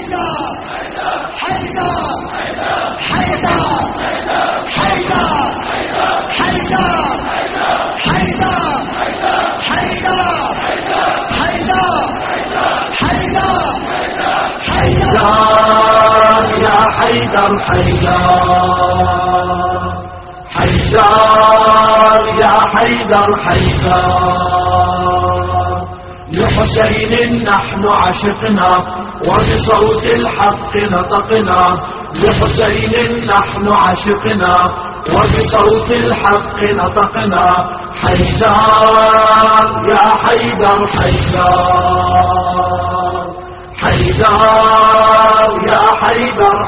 يا حيدر يا حيدر لحسين نحن عشقنا وبصوت الحق نطقنا. لحسين نحن عشقنا وبصوت الحق نطقنا. حيدر يا حيدر يا حيدر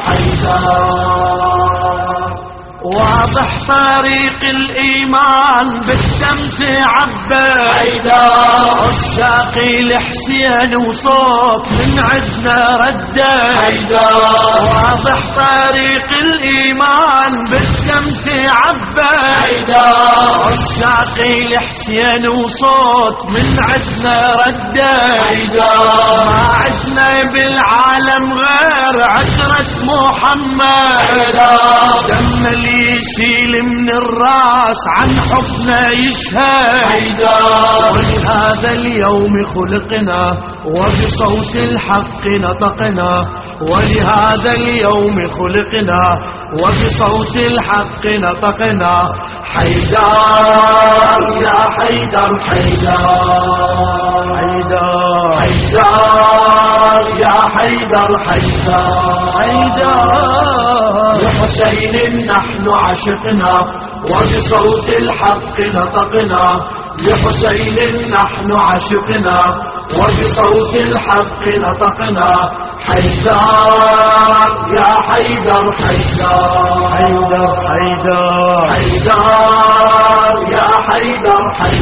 واضح طريق الإيمان بالدم تعبى. عشاق الحسين وصوت من عدنا ردة. واضح طريق الإيمان بالدم تعبى. عشاق الحسين وصوت من عدنا ردة. ما عدنا بالعالم غير عشرة محمد. دم يشيل من الراس عن حبنا يشهد. ولهذا اليوم خلقنا وبصوت الحق نطقنا. ولهذا اليوم خلقنا وبصوت الحق نطقنا. حيدر يا حيدر يا حيدر لحسين نحن عشقنا وبصوت الحق نطقنا. لحسين نحن عشقنا وبصوت الحق نطقنا. حيدر يا حيدر يا حيدر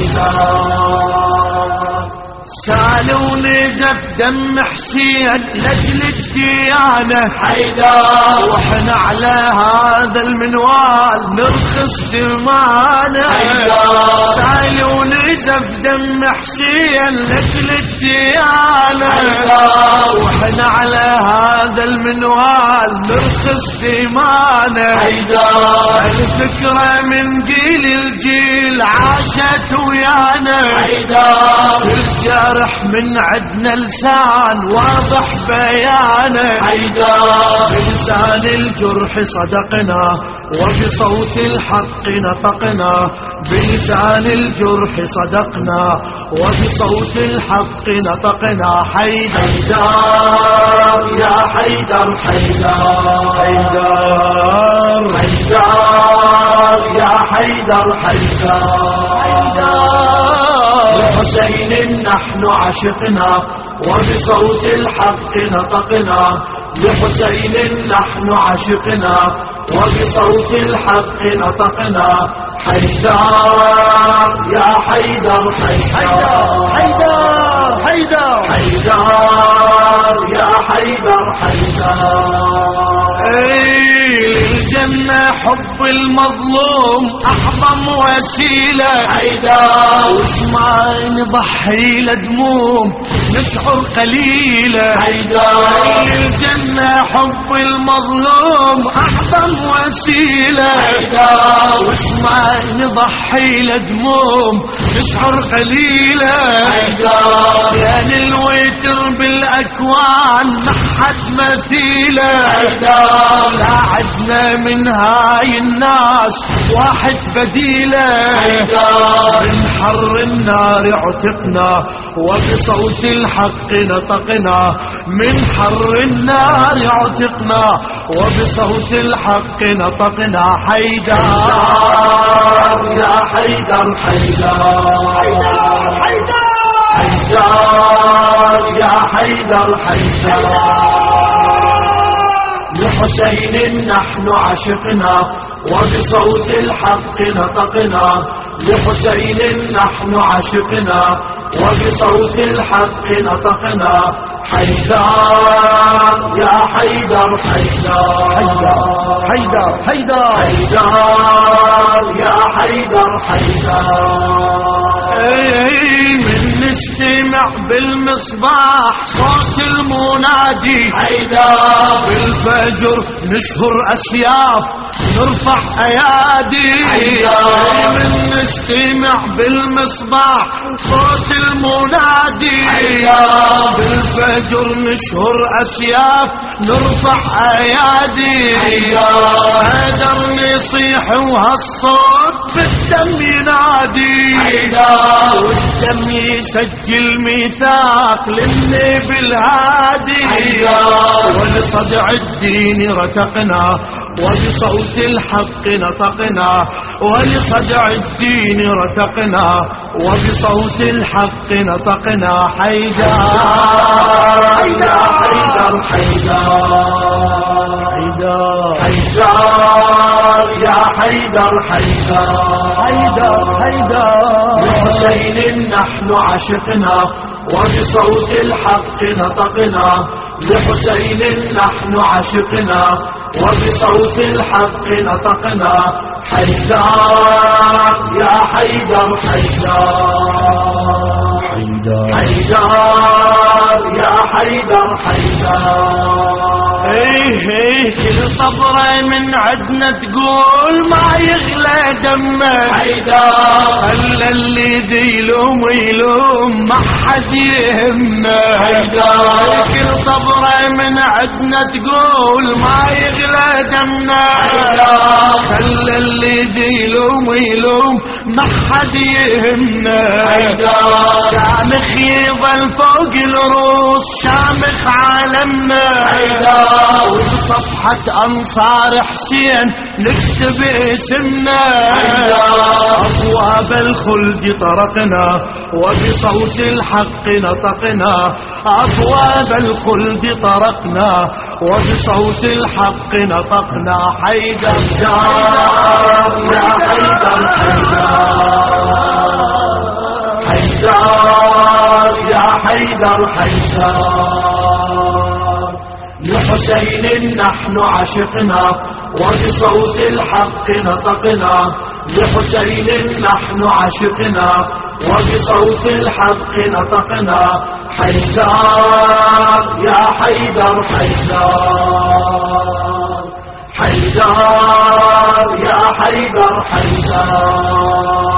سالوا نزف دم حسين لجل الديانة. واحنا على هذا المنوال نرخص دمانة. سالوا نزف دم حسين لجل الديانة. واحنا على هذا المنوال نرخص دمانة. الفكرة من جيل الجيل عاشت ويانا. الجرح من عدنا لسان واضح بيانه. بلسان الجرح صدقنا وبصوت الحق نطقنا. بلسان الجرح صدقنا وبصوت الحق نطقنا. حيدر يا حيدر يا حيدر لحسين نحن عشقنا وبصوت الحق نطقنا. لحسين نحن عشقنا وبصوت الحق نطقنا. حيدر يا حيدر يا حيدر للجنة حب المظلوم أعظم وسيلة. وش ما نضحي لدموم نشعر قليلة. للجنة حب المظلوم أعظم وسيلة. وش ما نضحي لدموم نشعر قليلة. شان الوتر بالأكوان ما حد مثيله. لا عدنا من هاي الناس واحد بديله. من حر النار عتقنا وبصوت الحق نطقنا. من حر النار عتقنا وبصوت الحق نطقنا. حيدر يا حيدر يا حيدر لحسين نحن عشقنا وبصوت الحق نطقنا. لحسين نحن عشقنا وبصوت الحق نطقنا. حيدر يا حيدر يا حيدر من نستمع بالمصباح صوت المنادي حيدر، بالفجر نشهر أسياف نرفع أيادي حيدر، من نستمع بالمصباح صوت المنادي حيدر، بالفجر نشهر أسياف نرفع أيادي حيدر، نصيح وهالصوت بالدم ينادي حيدر، والدم يسجل ميثاق للنبي الهادي حيدر، ولصدع الدين رتقنا وبصوت الحق نطقنا، ولصدع الدين رتقنا وبصوت الحق نطقنا حيدر يا حيدر حيدر حيدر يا حيدر حيدر حيدر حيدر، لحسين نحن عشقنا وبصوت الحق نطقنا، لحسين نحن عشقنا وبصوت الحق نطقنا حيدر يا حيدر حيدر حيدر يا حيدر حيدر. كل صبرة من عدنا تقول ما يغلى دمه حيدر، خلى اللي ذي يلوم يلوم ما حد يهمه حيدر، كل صبرة من عدنا تقول ما يغلى دمنا حيدر، خلى اللي ذي يلوم يلوم ما حد يهمه حيدر، شامخ يظل فوق الروس شامخ عالمنا حيدر، وبصفحة أنصار حسين نكتب اسمنا أبواب الخلد طرقنا وبصوت الحق نطقنا، أبواب الخلد طرقنا وبصوت الحق نطقنا حيدر يا حيدر حيدر يا حيدر حيدر، لحسين نحن عشقنا وبصوت الحق نطقنا، لحسين نحن عشقنا وبصوت الحق نطقنا حيدر يا حيدر حيدر حيدر يا حيدر حيدر.